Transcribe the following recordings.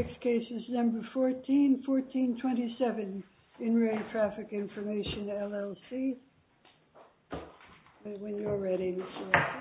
next case is number 1427, In Re Traffic Information, LLC. When you're ready, Mr. Russell.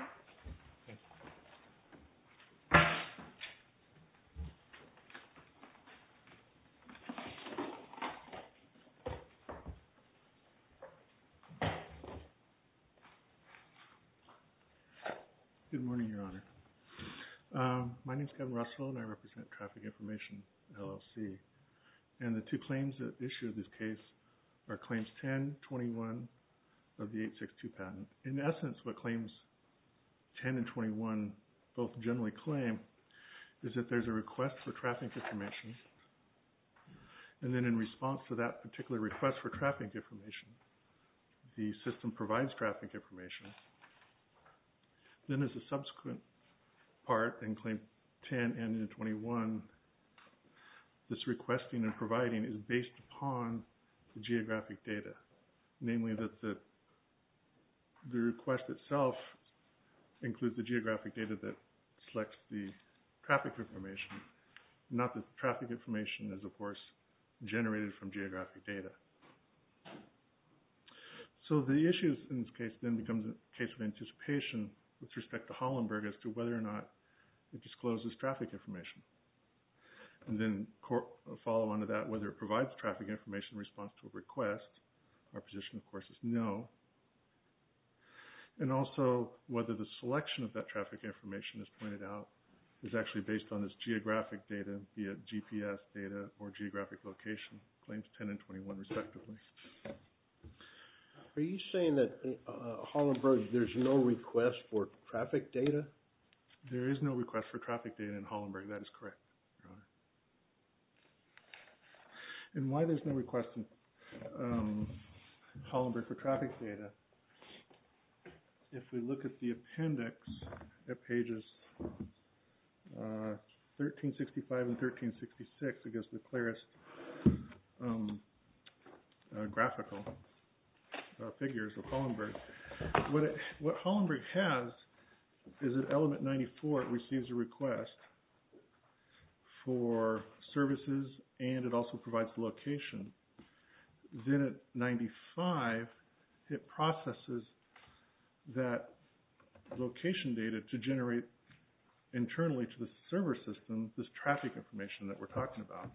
Good morning, Your Honor. My name is Kevin Russell, and I represent Traffic Information, LLC. And the two claims at issue of this case are Claims 10, 21 of the 862 patent. In essence, what Claims 10 and 21 both generally claim is that there's a request for traffic information, and then in response to that particular request for traffic information, the system provides traffic information. Then as a subsequent part in Claim 10 and in 21, this requesting and providing is based upon the geographic data, namely that the request itself includes the geographic data that selects the traffic information, not that the traffic information is, of course, generated from geographic data. So the issues in this case then becomes a case of anticipation with respect to Hollenberg as to whether or not it discloses traffic information. And then follow on to that, whether it provides traffic information in response to a request. Our position, of course, is no. And also whether the selection of that traffic information, as pointed out, is actually based on this geographic data, be it GPS data or geographic location, Claims 10 and 21 respectively. Are you saying that Hollenberg, there's no request for traffic data? There is no request for traffic data in Hollenberg. That is correct, Your Honor. And why there's no request in Hollenberg for traffic data, if we look at the appendix at pages 1365 and 1366, it gives the clearest graphical figures of Hollenberg. What Hollenberg has is at element 94, it receives a request for services, and it also provides the location. Then at 95, it processes that location data to generate internally to the server system this traffic information that we're talking about.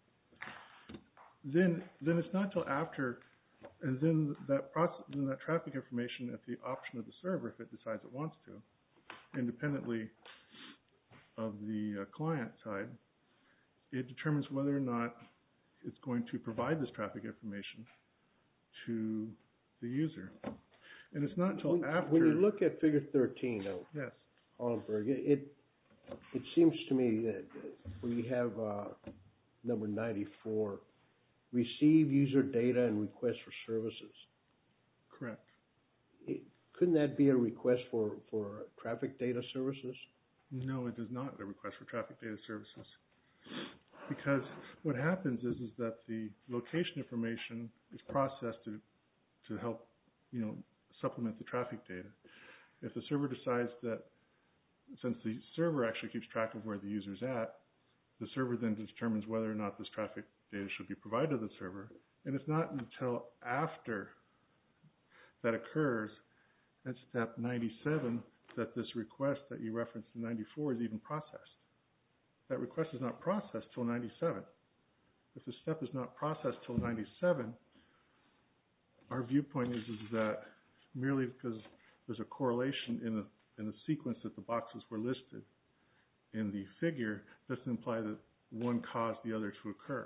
Then it's not until after, and then that traffic information at the option of the server, if it decides it wants to, independently of the client side, it determines whether or not it's going to provide this traffic information to the user. And it's not until after... When you look at Figure 13 of yes. Hollenberg, it seems to me that we have number 94, receive user data and request for services. Correct. Couldn't that be a request for traffic data services? No, it is not a request for traffic data services. Because what happens is that the location information is processed to help, supplement the traffic data. If the server decides that, since the server actually keeps track of where the user's at, the server then determines whether or not this traffic data should be provided to the server. And it's not until after that occurs at step 97 that this request that you referenced in 94 is even processed. That request is not processed till 97. If the step is not processed till 97, our viewpoint is that merely because there's a correlation in the sequence that the boxes were listed in the figure doesn't imply that one caused the other to occur.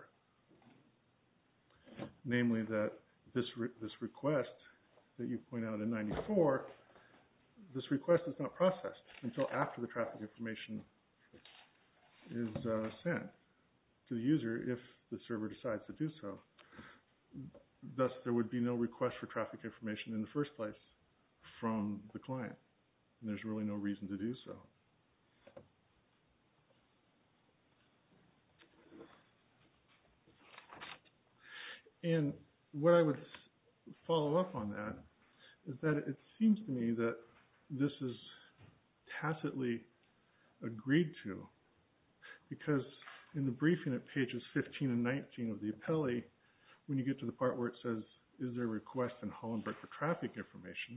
Namely that this request that you point out in 94, this request is not processed until after the traffic information is sent to the user if the server decides to do so. Thus, there would be no request for traffic information in the first place from the client. And there's really no reason to do so. And what I would follow up on that is that it seems to me that this is tacitly agreed to, because In the briefing at pages 15 and 19 of the appellee, when you get to the part where it says, is there a request in Hollenberg for traffic information,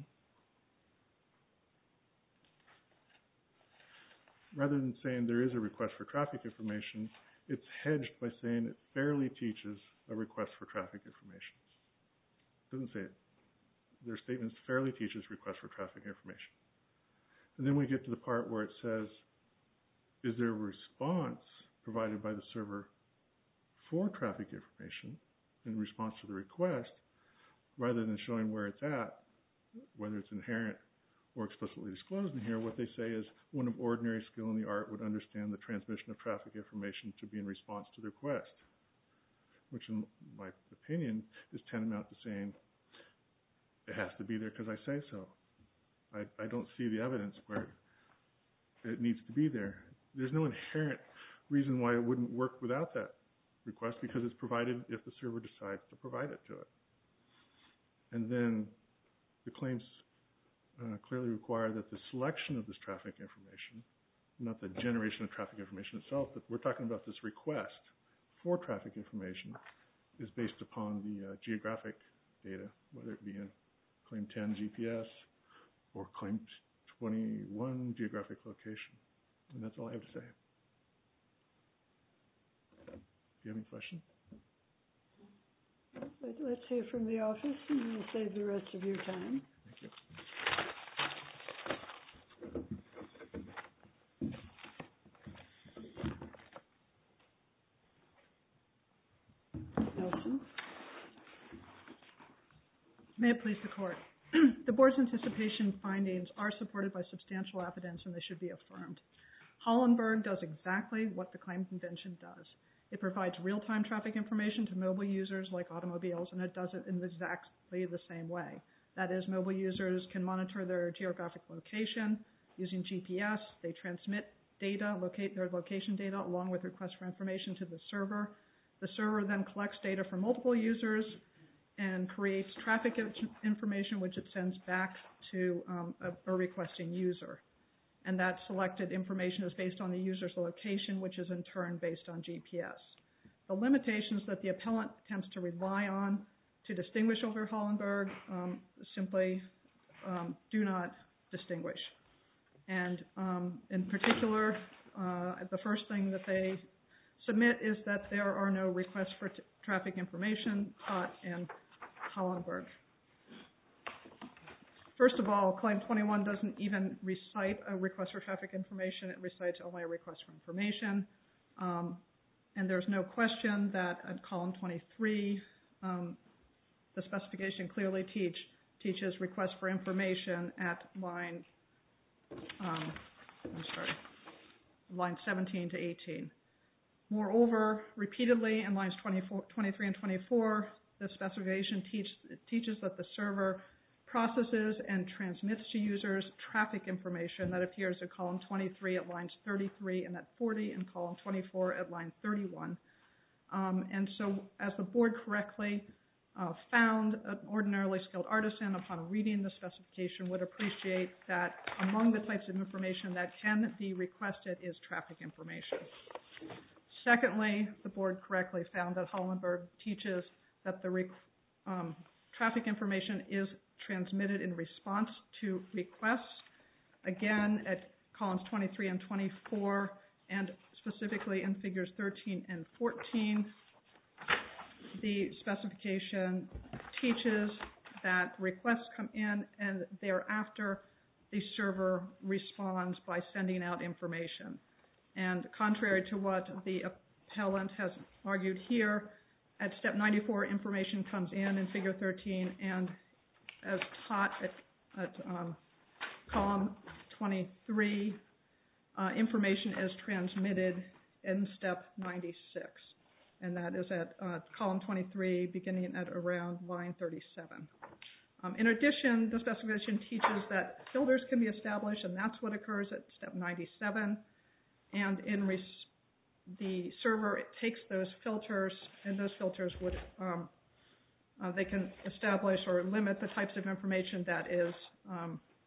rather than saying there is a request for traffic information, it's hedged by saying it fairly teaches a request for traffic information. It doesn't say it. Their statement fairly teaches request for traffic information. And then we get to the part where it says, is there a response provided by the server for traffic information in response to the request, rather than showing where it's at, whether it's inherent or explicitly disclosed in here. What they say is one of ordinary skill in the art would understand the transmission of traffic information to be in response to the request, which in my opinion is tantamount to saying it has to be there because I say so. I don't see the evidence where it needs to be there. There's no inherent reason why it wouldn't work without that request, because it's provided if the server decides to provide it to it. And then the claims clearly require that the selection of this traffic information, not the generation of traffic information itself, but we're talking about this request for traffic information, is based upon the geographic data, whether it be in Claim 10 GPS or Claim 21 geographic location. And that's all I have to say. Do you have any questions? Let's hear from the office, and we'll save the rest of your time. Thank you. Nelson? May it please the Court. The Board's anticipation findings are supported by substantial evidence, and they should be affirmed. Hollenberg does exactly what the claim convention does. It provides real-time traffic information to mobile users like automobiles, and it does it in exactly the same way. That is, mobile users can monitor their geographic location using GPS. They transmit data, their location data, along with requests for information to the server. The server then collects data from multiple users and creates traffic information, which it sends back to a requesting user. And that selected information is based on the user's location, which is in turn based on GPS. The limitations that the appellant attempts to rely on to distinguish over Hollenberg simply do not distinguish. And in particular, the first thing that they submit is that there are no requests for traffic information taught in Hollenberg. First of all, Claim 21 doesn't even recite a request for traffic information. It recites only a request for information. And there's no question that at column 23, the specification clearly teaches request for information at line 17 to 18. Moreover, repeatedly in lines 23 and 24, the specification teaches that the server processes and transmits to users traffic information that appears at column 23 at lines 33 and at 40 and column 24 at line 31. And so as the Board correctly found, an ordinarily skilled artisan upon reading the specification would appreciate that among the types of information that can be requested is traffic information. Secondly, the Board correctly found that Hollenberg teaches that the traffic information is transmitted in response to requests. Again, at columns 23 and 24, and specifically in figures 13 and 14, the specification teaches that requests come in and thereafter the server responds by sending out information. And contrary to what the appellant has argued here, at step 94, information comes in figure 13, and as taught at column 23, information is transmitted in step 96. And that is at column 23, beginning at around line 37. In addition, the specification teaches that filters can be established, and that's what occurs at step 97. And the server takes those filters, and those filters would they can establish or limit the types of information that is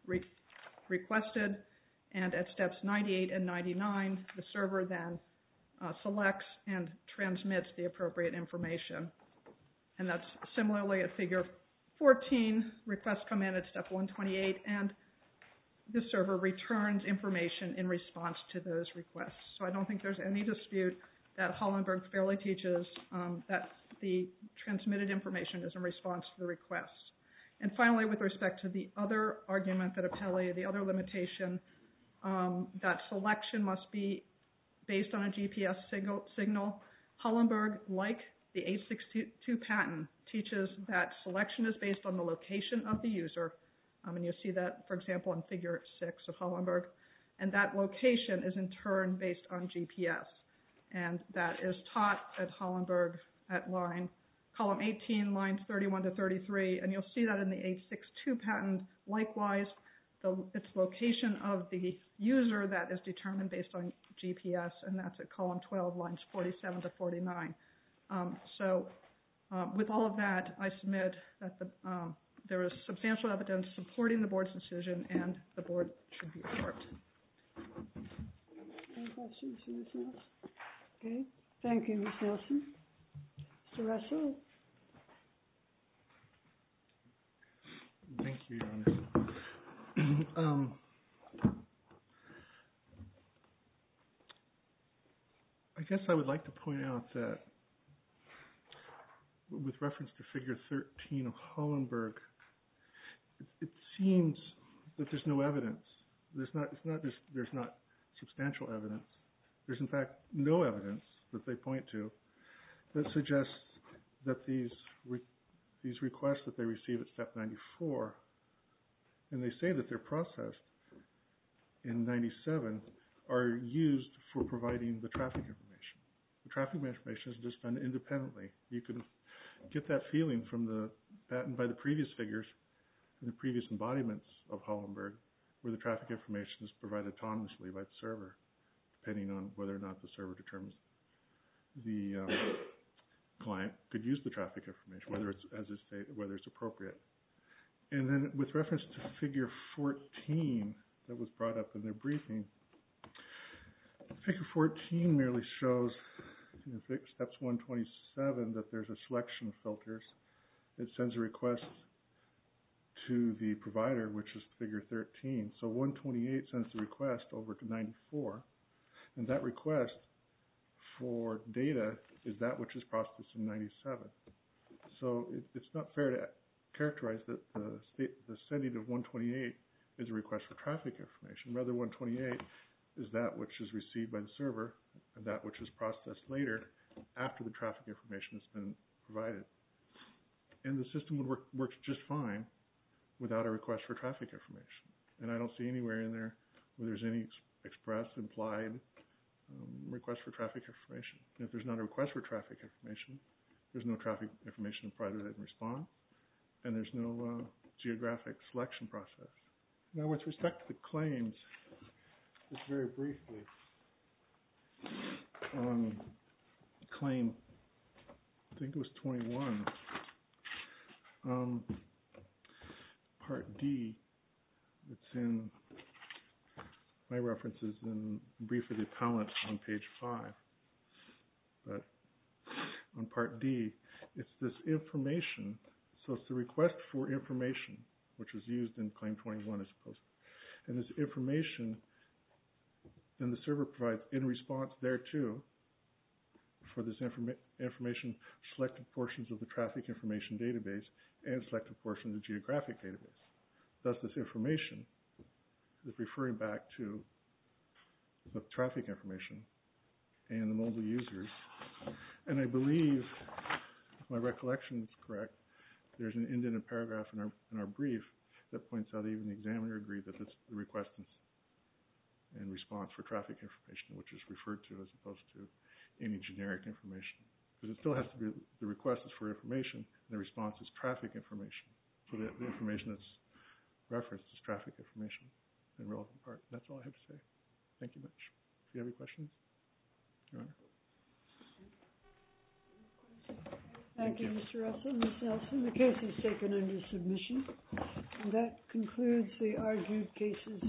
requested. And at steps 98 and 99, the server then selects and transmits the appropriate information. And that's similarly at figure 14, requests come in at step 128, and the server returns information in response to those requests. So I don't think there's any dispute that Hollenberg fairly teaches that the transmitted information is in response to the requests. And finally, with respect to the other argument that appellee, the other limitation, that selection must be based on a GPS signal, Hollenberg, like the 862 patent, teaches that selection is based on the location of the user. And you'll see that, for example, in figure 6 of Hollenberg. And that location is in turn based on GPS. And that is taught at Hollenberg at column 18, lines 31 to 33. And you'll see that in the 862 patent. Likewise, it's location of the user that is determined based on GPS, and that's at column 12, lines 47 to 49. With all of that, I submit that there is substantial evidence supporting the board's decision, and the board should be affirmed. Any questions for Ms. Nelson? Okay. Thank you, Ms. Nelson. Mr. Russell? Thank you, Your Honor. I guess I would like to point out that with reference to figure 13 of Hollenberg, it seems that there's no evidence. There's not substantial evidence. There's in fact no evidence that they point to that suggests that these requests that they receive at step 94, and they say that they're processed in 97, are used for providing the traffic information. The traffic information is just done independently. You can get that feeling from the patent by the previous figures and the previous embodiments of Hollenberg, where the traffic information is provided autonomously by the server, depending on whether or not the server determines the client could use the traffic information, whether it's appropriate. And then with reference to figure 14 that was brought up in their briefing, figure 14 merely shows in steps 127 that there's a selection of filters. It sends a request to the provider, which is figure 13. So 128 sends the request over to 94, and that request for data is that which is processed in 97. So it's not fair to characterize that the sending of 128 is a request for traffic information. Rather, 128 is that which is received by the server and that which is processed later after the traffic information has been provided. And the system works just fine without a request for traffic information. And I don't see anywhere in there where there's any express, implied request for traffic information. And if there's not a request for traffic information, there's no traffic information provided in response, and there's no geographic selection process. Now, with respect to the claims, just very briefly, on claim, I think it was 21, part D, it's in my references in brief of the appellant on page 5. But on part D, it's this information. So it's the request for information, which is used in claim 21 as opposed to. And this information, then the server provides in response thereto for this information selected portions of the traffic information database and selected portions of the geographic database. Thus, this information is referring back to the traffic information and the mobile users. And I believe, if my recollection is correct, there's an indented paragraph in our brief that points out even the examiner agreed that it's the request and response for traffic information, which is referred to as opposed to any generic information. Because it still has to be, the request is for information, and the response is traffic information. So the information that's referenced is traffic information in relevant part. That's all I have to say. Thank you much. If you have any questions, Your Honor. Thank you, Mr. Russell. Ms. Nelson, the case is taken under submission. And that concludes the argued cases